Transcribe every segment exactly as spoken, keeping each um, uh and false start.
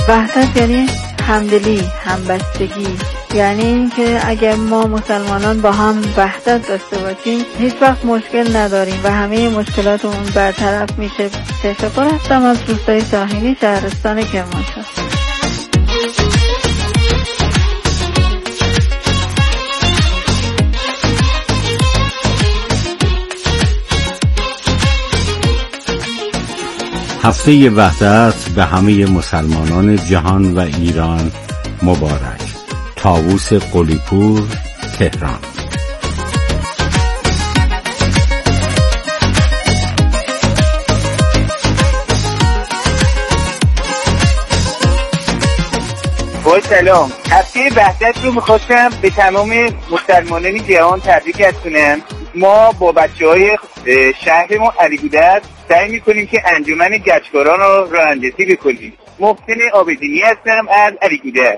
وحدت یعنی همدلی، همبستگی، یعنی اینکه اگر ما مسلمانان با هم وحدت داشته باشیم هیچ وقت مشکل نداریم و همه مشکلاتمون برطرف میشه. تشکر هستم از روستای ساحلی شهرستان کرمانشاه. هفته وحدت به همه مسلمانان جهان و ایران مبارک. طاووس قلی‌پور، تهران. با سلام، هفته وحدت رو میخواستم به تمام مسلمانان جهان تبریک کنم. ما با بچه های شهر ما علیگودرد سعی میکنیم که انجمن گچکاران رو راه اندازی بکنیم. محسن آبدینی هستم از علیگودرد.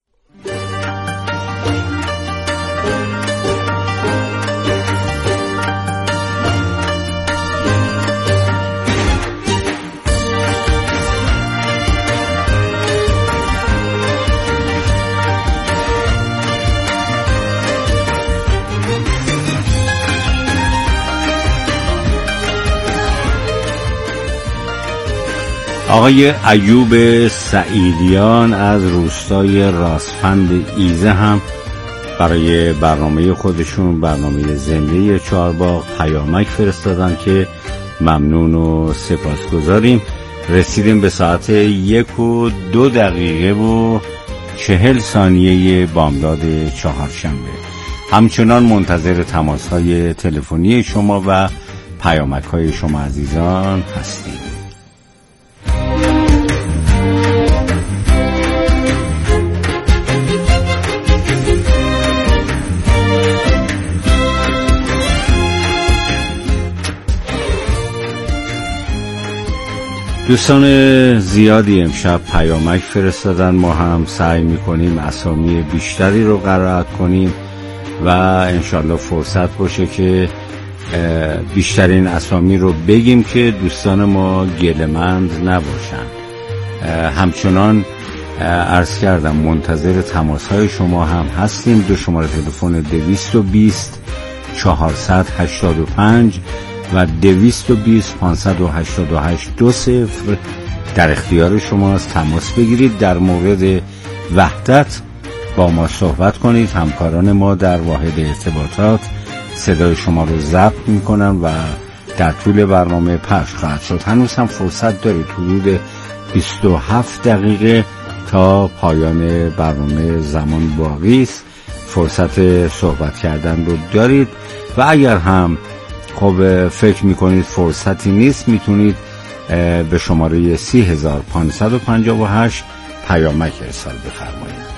آقای ایوب سعیدیان از روستای راسفند ایزه هم برای برنامه خودشون، برنامه زنده چهارباغ، پیامک فرستادن که ممنون و سپاسگزاریم. رسیدیم به ساعت یک و دو دقیقه و چهل ثانیه بامداد چهارشنبه. همچنان منتظر تماس های تلفنی شما و پیامک های شما عزیزان هستیم. دوستان زیادی امشب پیامک فرستادن. ما هم سعی میکنیم اسامی بیشتری رو قرائت کنیم و انشالله فرصت باشه که بیشترین اسامی رو بگیم که دوستان ما گله‌مند نباشن. همچنان عرض کردم منتظر تماس های شما هم هستیم. دو شماره تلفن دویست و بیست چهارصد و هشتاد و پنج و دویست و بیست پانصد و هشتاد و هشت دو صفر در اختیار شماست. تماس بگیرید، در مورد وحدت با ما صحبت کنید. همکاران ما در واحد ارتباطات صدای شما رو ضبط میکنن و در طول برنامه پخش خواهد شد. هنوز هم فرصت دارید، حدود بیست و هفت دقیقه تا پایان برنامه زمان باقی است. فرصت صحبت کردن رو دارید و اگر هم خب فکر میکنید فرصتی نیست، میتونید به شماره سی هزار پانصد و پنجاه و هشت پیامک ارسال بفرمایید.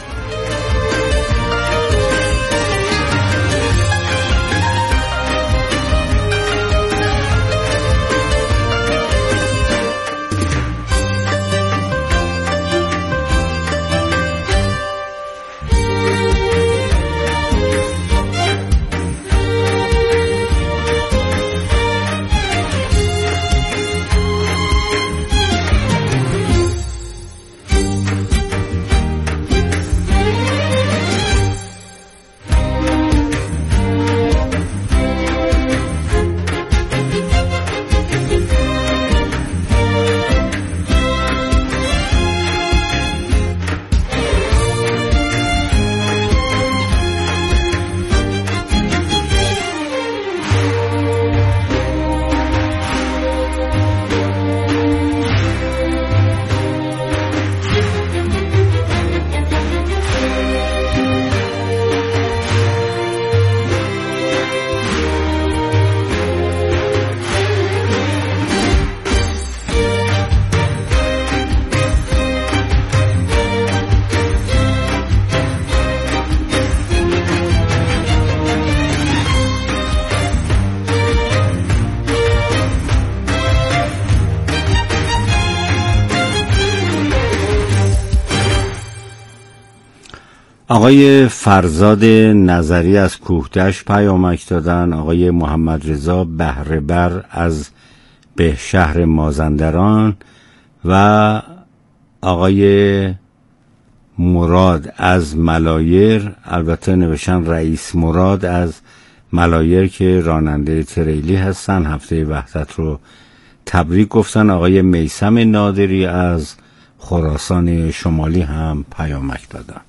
آقای فرزاد نظری از کوهدشت پیامک دادن. آقای محمد رضا بهره‌بر از به شهر مازندران و آقای مراد از ملایر، البته نوشتن رئیس مراد از ملایر که راننده تریلی هستن، هفته وحدت رو تبریک گفتن. آقای میثم نادری از خراسان شمالی هم پیامک دادن.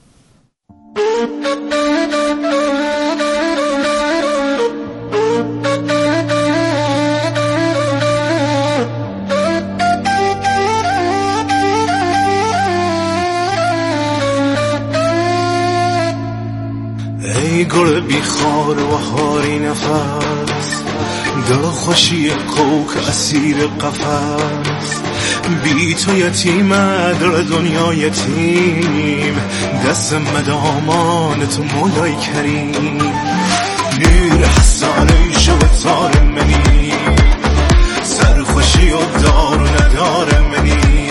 ای گل بیخار و هاری نفس، دل خوشی کوک اسیر قفس، بی تو یتیمه دل دنیا یتیم، دست مدامان تو مولای کریم، نور حسانه شو تار منی، سر خوشی و دار و ندار منی،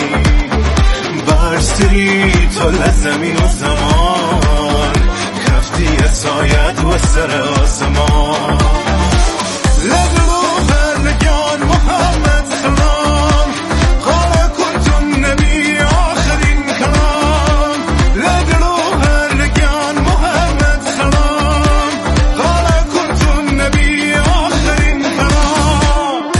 برستری تو لزمین و زمان، کفتی ساید و سر آسمان، لگلو هرگان محمد سلام، قال کنتم نبی آخرین کلام، لگلو هرگان محمد سلام، قال کنتم نبی آخرین کلام.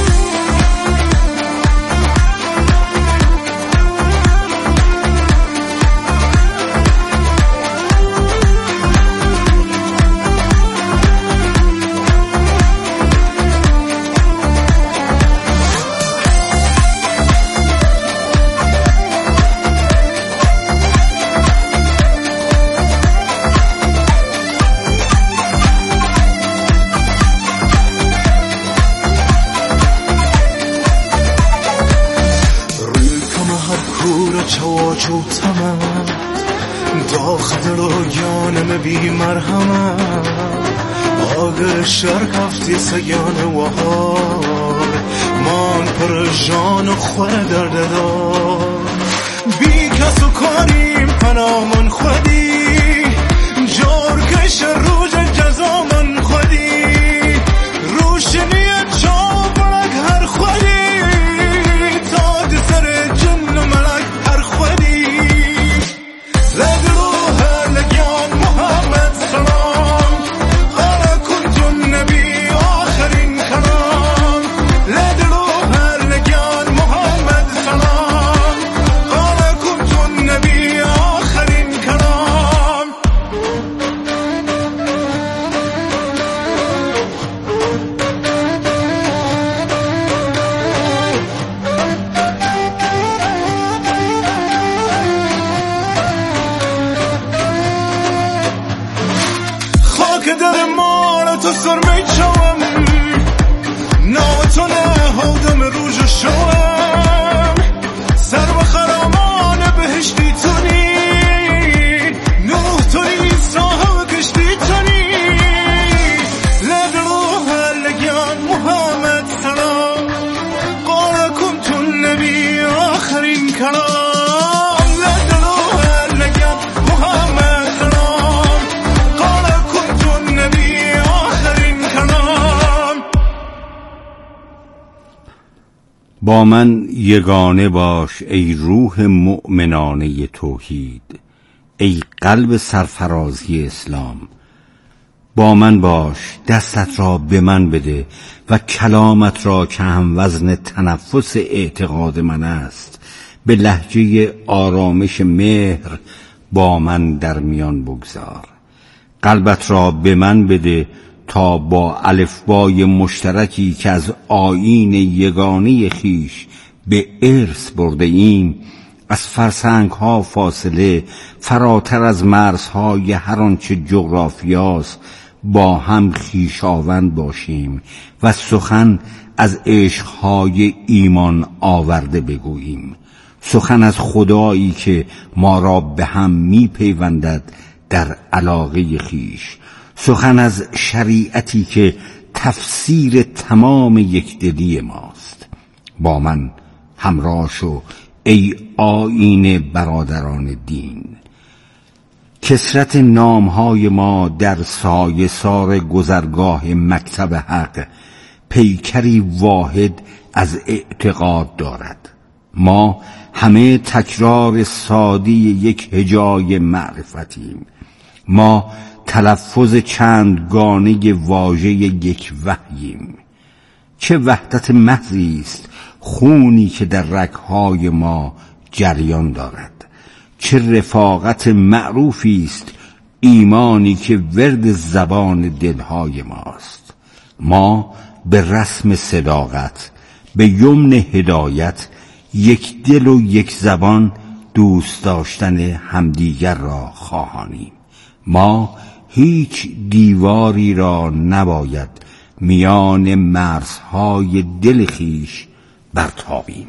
چواچو تمام داخل رویانم بی مرهمه، آگر شر هفتی سیان وهار، من پر جان و خور درد دار، بی کس و کاریم پنامن خودی، جور کش روز جزا من خودی، روشنیت چاپرک هر خودی، تاج سر جن و ملک هر خودی، لگلو هرگان محمد سلام، قال کنتم نبی آخرین کلام، لگلو هرگان محمد سلام، قال کنتم نبی آخرین کلام. خاک در مال تو سرمی چوم، نام تو نهادم روز و شوم، سر و خرامان بهشتی تونی، نوح توی صاحب کشتی تونی، لگلو هرگان محمد سلام، قال کنتم نبی آخرین کلام، لگلو هرگان محمد سلام، قال کنتم نبی آخرین کلام. با من یگانه باش ای روح مؤمنانه توحید، ای قلب سرفرازی اسلام، با من باش دستت را به من بده و کلامت را که هم وزن تنفس اعتقاد من است، به لهجه آرامش مهر با من در میان بگذار. قلبت را به من بده تا با الفبای مشترکی که از آیین یگانه خیش به ارث برده ایم، از فرسنگ ها فاصله فراتر از مرزهای هر آنچه جغرافیاست با هم خویشاوند باشیم و سخن از عشقهای ایمان آورده بگوییم، سخن از خدایی که ما را به هم می پیوندد در علاقه خیش، سخن از شریعتی که تفسیر تمام یکدلی ماست. با من همراه شو ای آیین برادران دین. کثرت نامهای ما در سایه سار گذرگاه مکتب حق پیکری واحد از اعتقاد دارد. ما همه تکرار سادی یک هجای معرفتیم. ما تلفظ چند گانه واژه یک وحییم. چه وحدت محضی است خونی که در رگ‌های ما جریان دارد. چه رفاقت معروفی است ایمانی که ورد زبان دلهای ماست. ما به رسم صداقت، به یمن هدایت، یک دل و یک زبان دوست داشتن همدیگر را خواهانیم. ما هیچ دیواری را نباید میان مرزهای دل خویش برتابیم.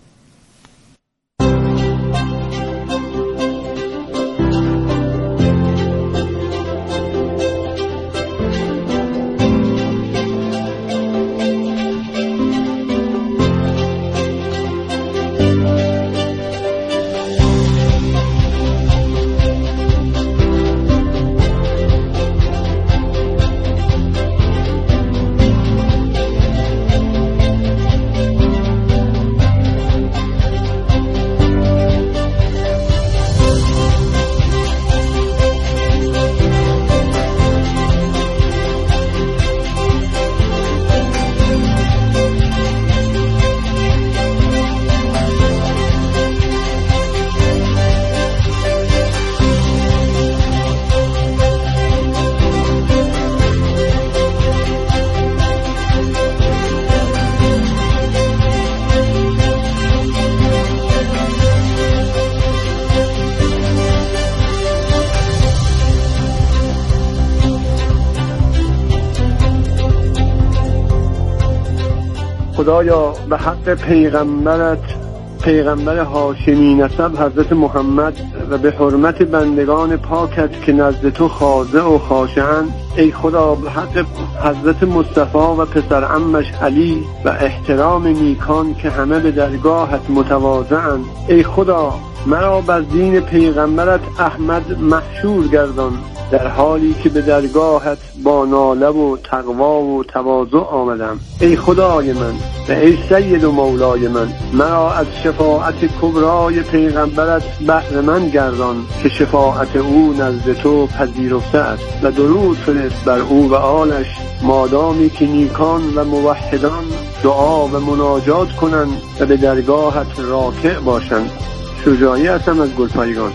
خدایا به حق پیغمبرت، پیغمبر هاشمی نسب حضرت محمد، و به حرمت بندگان پاکت که نزد تو خاضع و خاشعند، ای خدا به حق حضرت مصطفی و پسر عمش علی و احترام نیکان که همه به درگاهت متواضعند، ای خدا مرا بر دین پیغمبرت احمد محشور گردان، در حالی که به درگاهت با ناله و تقوا و تواضع آمدم. ای خدای من و ای سید و مولای من، مرا از شفاعت کبرای پیغمبرت بهره مند گردان که شفاعت او نزد تو پذیرفته است، و درود فرست بر او و آلش مادامی که نیکان و موحدان دعا و مناجات کنند و به درگاهت راکع باشند. شجاعی هستم از گلپایگان.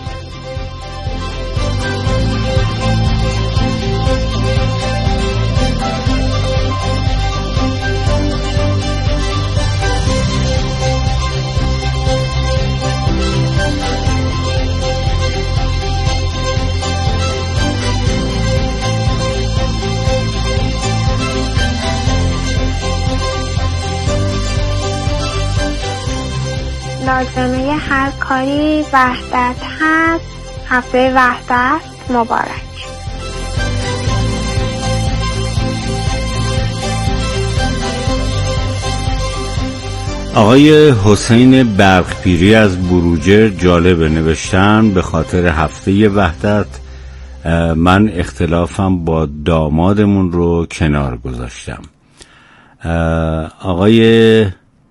لازمه هر کاری وحدت هست. هفته وحدت مبارک. آقای حسین برقپیری از بروجر جالب نوشتن به خاطر هفته وحدت من اختلافم با دامادمون رو کنار گذاشتم. آقای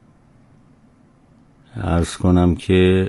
عرض کنم که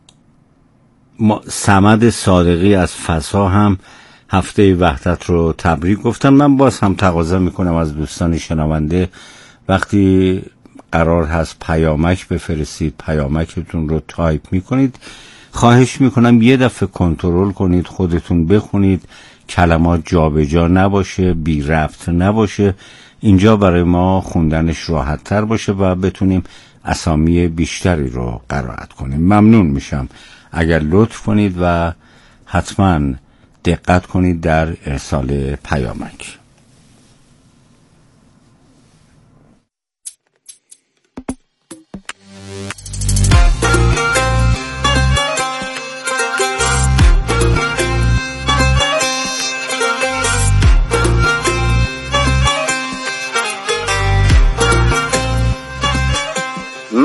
صمد صادقی از فسا هم هفته وحدت رو تبریک گفتن. من باز هم تقاضا میکنم از دوستان شنونده وقتی قرار هست پیامک بفرستید پیامکتون رو تایپ میکنید، خواهش میکنم یه دفعه کنترل کنید، خودتون بخونید، کلمات جابجا نباشه، بی ربط نباشه، اینجا برای ما خوندنش راحت تر باشه و بتونیم اسامی بیشتری رو قرائت کنیم. ممنون میشم اگر لطف کنید و حتما دقت کنید در ارسال پیامک.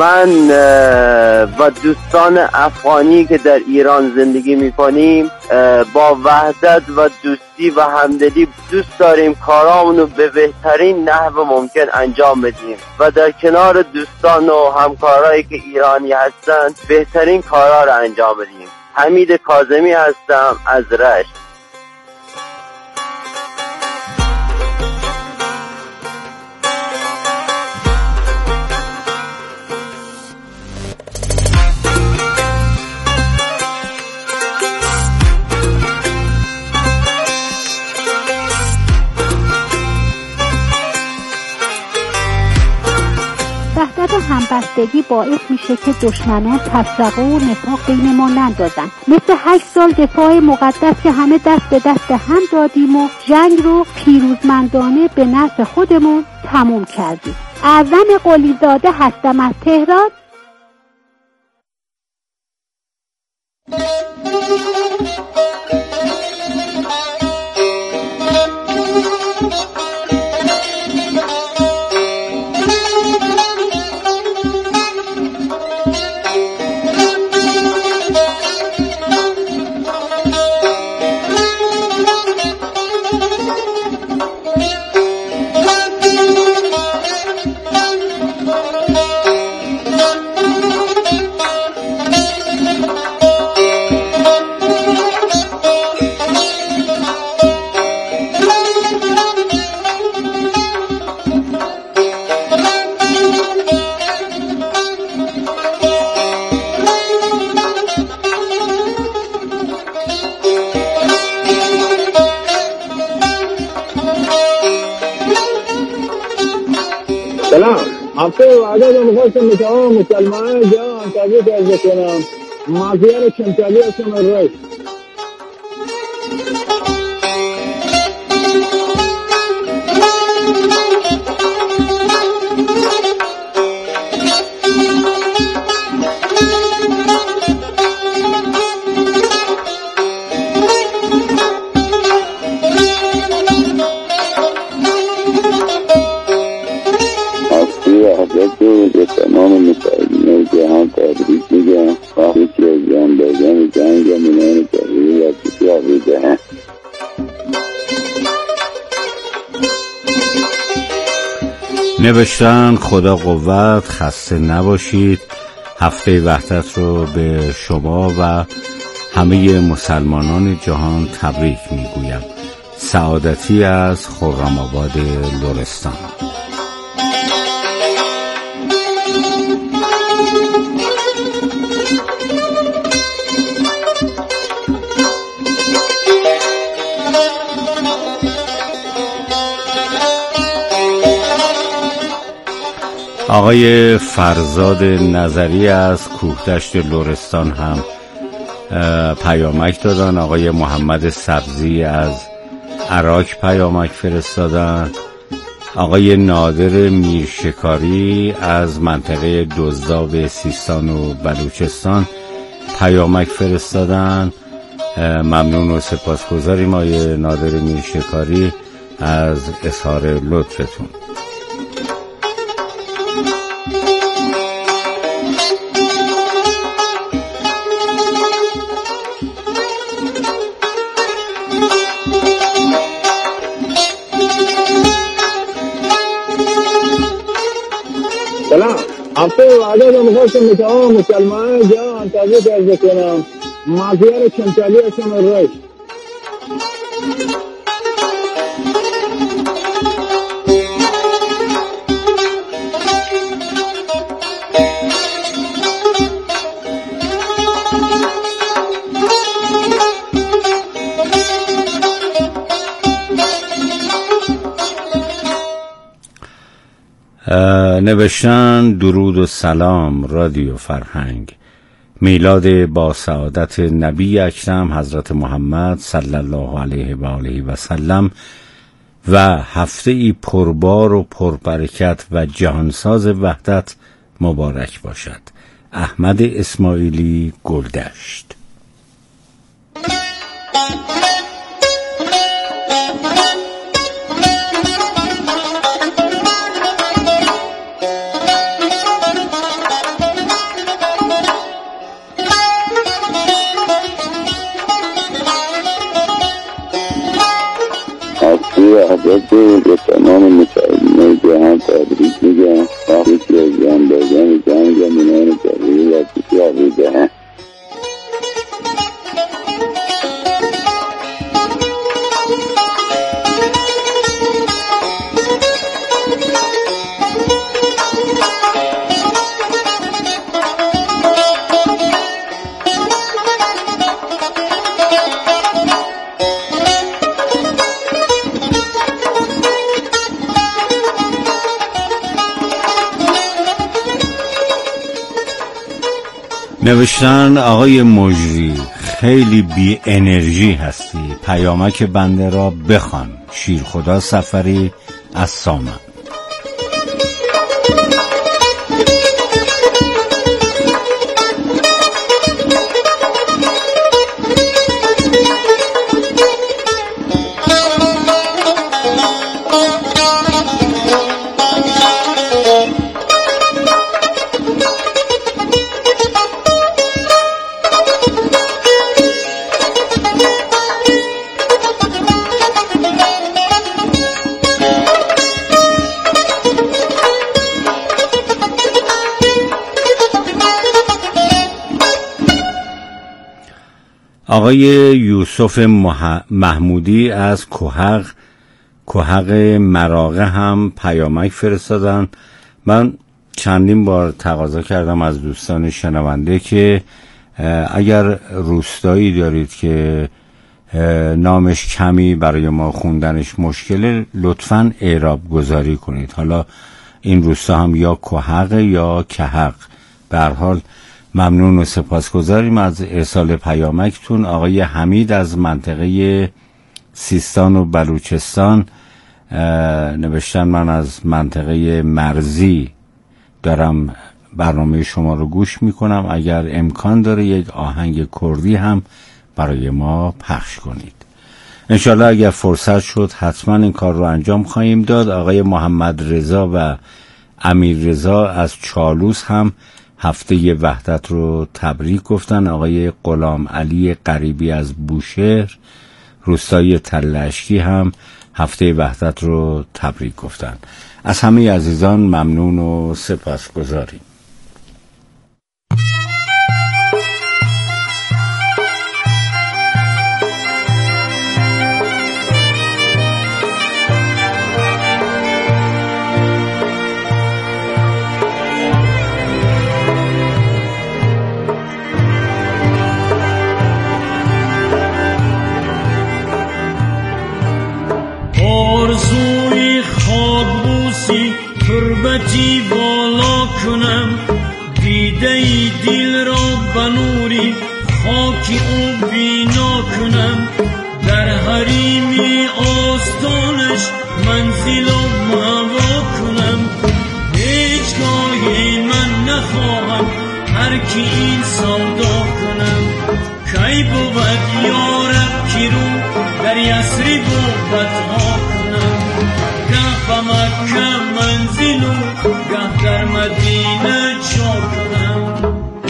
من و دوستان افغانی که در ایران زندگی میکنیم با وحدت و دوستی و همدلی دوست داریم کارامون رو به بهترین نحو ممکن انجام بدیم و در کنار دوستان و همکارایی که ایرانی هستن بهترین کارا رو انجام بدیم. حمید کاظمی هستم از رشت. وحدت و همبستگی باعث میشه که دشمنان تفرقه و نفاق بین ما نندازن. مثل هشت سال دفاع مقدس که همه دست به دست هم دادیم و جنگ رو پیروزمندانه به نفع خودمون تموم کردیم. اعظم قلیزاده هستم از تهران. سلام، هفته وعده رو میخواستم به تمام مسلمانان جهان تبریک عرض کنم. مازیار چمچالی هستم از رشت. تو به تمام مسلمانان جهان تبریک میگم. وقتی که از جان بازان جنگ و منان تغییر و کتاب جهان. نوشتن خدا قوت، خسته نباشید. هفته وحدت رو به شما و همه مسلمانان جهان تبریک میگویم. سعادتی از خرم آباد لرستان. آقای فرزاد نظری از کوهدشت لرستان هم پیامک دادن. آقای محمد سبزی از عراق پیامک فرستادن. آقای نادر میرشکاری از منطقه دزداب سیستان و بلوچستان پیامک فرستادن. ممنون و سپاسگزاریم آقای نادر میرشکاری از اظهار لطفتون. سلام، هفته وعده رو میخواستم به تمام مسلمانان جهان تبریک عرض کنم. مازیار چمچالی هستم از رشت. نوشتن درود و سلام رادیو فرهنگ. میلاد با سعادت نبی اکرم حضرت محمد صلی الله علیه و آله و سلم و هفته ای پربار و پربرکت و جهانساز وحدت مبارک باشد. احمد اسماعیلی، گلدشت. وحدت به تمام مسلمانان جهان تبریک میگم. یکی از جنبندگان جنگ زمینان تغییر و پیشرفت جهان. نوشتن آقای مجری خیلی بی انرژی هستی، پیامک بنده را بخوان. شیرخدا سفری از سامن. آقای یوسف محمودی از کوهق کوهق مراغه هم پیامک فرستادن. من چندین بار تقاضا کردم از دوستان شنونده که اگر روستایی دارید که نامش کمی برای ما خوندنش مشکله، لطفاً اعراب گذاری کنید. حالا این روستا هم یا کوهق یا کهق. به هر حال ممنون و سپاسگزاریم از ارسال پیامکتون. آقای حمید از منطقه سیستان و بلوچستان نوشتن من از منطقه مرزی دارم برنامه شما رو گوش میکنم، اگر امکان داره یک آهنگ کردی هم برای ما پخش کنید. انشالله اگر فرصت شد حتما این کار رو انجام خواهیم داد. آقای محمد رضا و امیر رضا از چالوس هم هفته وحدت رو تبریک گفتن. آقای غلام علی قریبی از بوشهر روستای تلاشکی هم هفته وحدت رو تبریک گفتن. از همه عزیزان ممنون و سپاسگزاریم. آرزوی خاکبوسی تربتی بالا کنم، دیده ای دل را بنوری خاکی او بینا کنم، در حریمی آستانش منزل و مهوا کنم. هیچگاهی من نخواهم هر کی این سودا کنم، کی بود یارب کی رو در یسری بوبتها کنم، گه به مکه منزل و گه در مدینه جا کنم.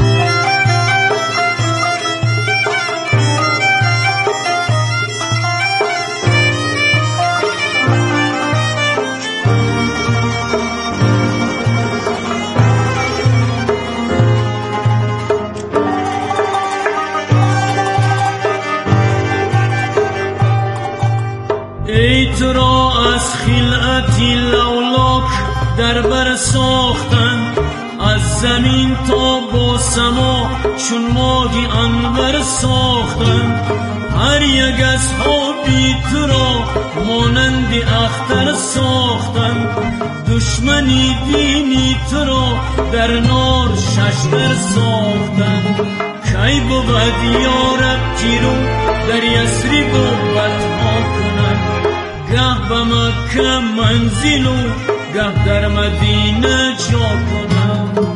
ای تو را از خلعتی لولاک در بر ساختن، از زمین تا با سما چون ماهی انور ساختن، هر یک از خوابی تو را مانند اختر ساختن، دشمنی دینی تو را در نار ششدر ساختن، کی بود یارب کی رو در یسری بوبتها کنم، گه به مکه منزل و گه در مدینه جا کنم.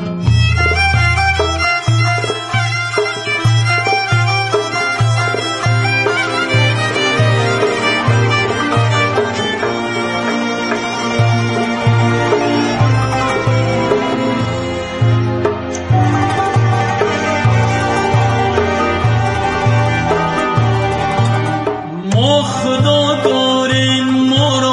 ما خدا داریم ما را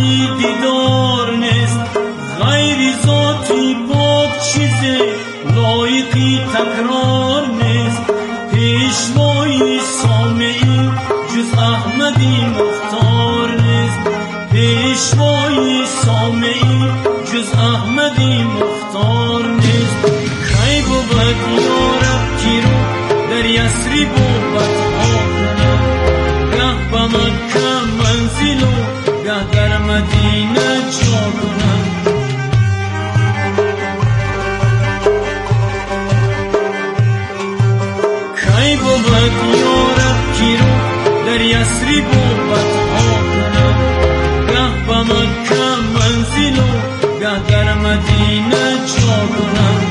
خدایی دیدار نیست، غیر ذاتی پاک چیزی لایقی تکرار نیست. پیشوای سامعی جز احمدی مختار نیست، پیشوای سامعی جز احمدی مختار نیست. کی بود یارب کی رو در یسری بود ها کنم، گه به مکه منزل و گه در مدینه جا کنم. کی بود یارب کی رو در یسری بود ها کنم، گه به مکه منزل و گه در مدینه جا کنم.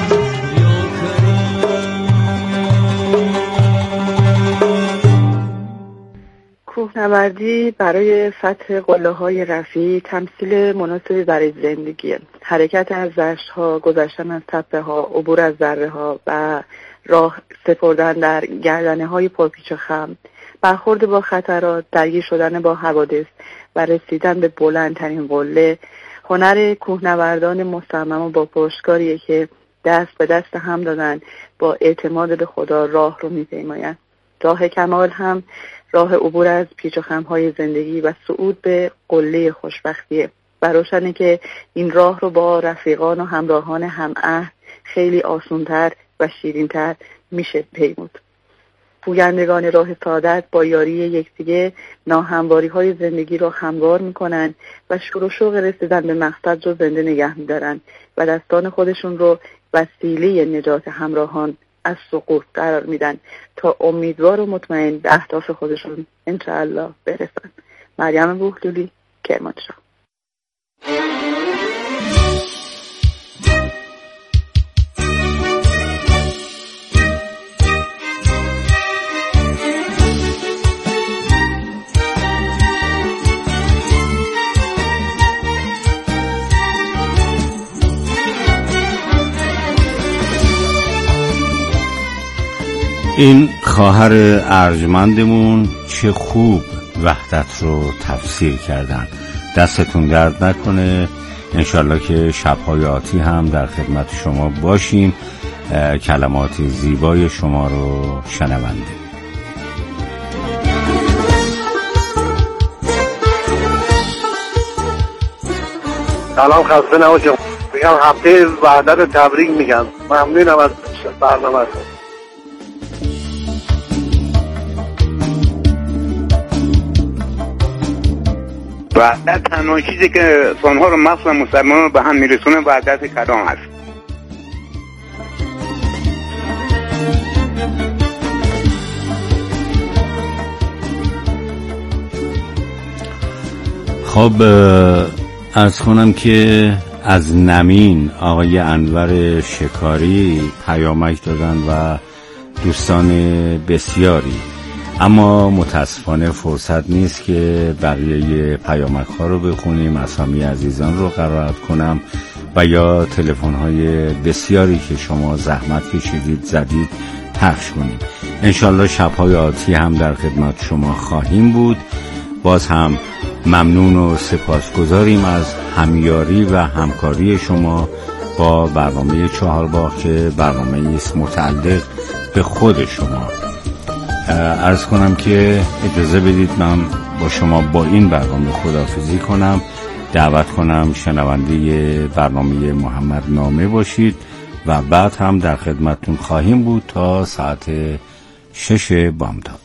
کوهنوردی برای فتح قله‌های رفیع تمثیل مناسبی برای زندگیه. حرکت از دشت‌ها، گذشتن از تپه‌ها، عبور از دره‌ها و راه سپردن در گردنه‌های پرپیچ و خم، برخورد با خطرات، درگیر شدن با حوادث و رسیدن به بلندترین قله، هنر کوهنوردان مصمم و با پشتکاریه که دست به دست هم دادن با اعتماد به خدا راه رو می‌پیمایند. راه کمال هم راه عبور از پیچ و خم‌های زندگی و صعود به قله خوشبختیه و روشنه که این راه رو با رفیقان و همراهان همعهد خیلی آسان‌تر و شیرین‌تر میشه پیمود. پویندگان راه سعادت با یاری یکدیگه ناهمواری‌های زندگی رو هموار میکنن و شور و شوق رسیدن به مقصد رو زنده نگه میدارن و دستان خودشون رو وسیله نجات همراهان از سقوط قرار میدن تا امیدوار و مطمئن به اهداف خودشون انشاءالله برسن. مریم بوحلولی، کرمانشاه. این خواهر ارجمندمون چه خوب وحدت رو تفسیر کردن. دستتون درد نکنه. انشالله که شب‌های آتی هم در خدمت شما باشیم، کلمات زیبای شما رو شنونده. سلام، خسته نباشید. میگم هفته وحدت تبریک میگم. ممنونم از برنامه‌تون. وحدت تنها چیزی که انسان‌ها رو مخصوصا مسلمانان رو به هم میرسونه وحدت کلام هست. خب عرض کنم که از نمین آقای انور شکاری پیامک دادن و دوستان بسیاری، اما متاسفانه فرصت نیست که بقیه پیامک ها رو بخونیم، اسامی عزیزان رو قرائت کنم و یا تلفن های بسیاری که شما زحمت کشیدید زدید پخش کنیم. انشالله شب‌های آتی هم در خدمت شما خواهیم بود. باز هم ممنون و سپاسگزاریم از همیاری و همکاری شما با برنامه چهارباغ که برنامه است متعلق به خود شما. عرض کنم که اجازه بدید من با شما با این برنامه خداحافظی کنم، دعوت کنم شنونده برنامه محمد نامه باشید و بعد هم در خدمتتون خواهیم بود تا ساعت شش بامداد.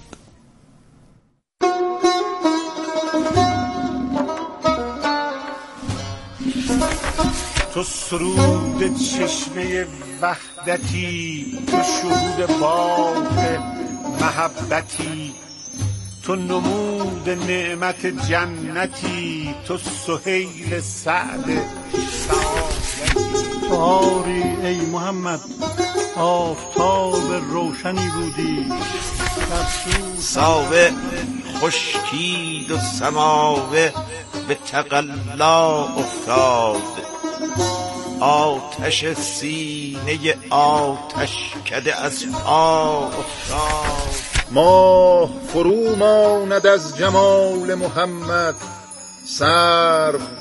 تو سرود چشمه وحدتی، تو شهود باغ محبتی، تو نمود نعمت جنتی، تو سهیل سعد سعادتی. تو آری ای محمد آفتاب روشنی بودی، ساوه خشکید و سماوه به تقلا افتاد، آتش سینه آتش کده از پا افتاد. ماه فرو ماند از جمال محمد، سرو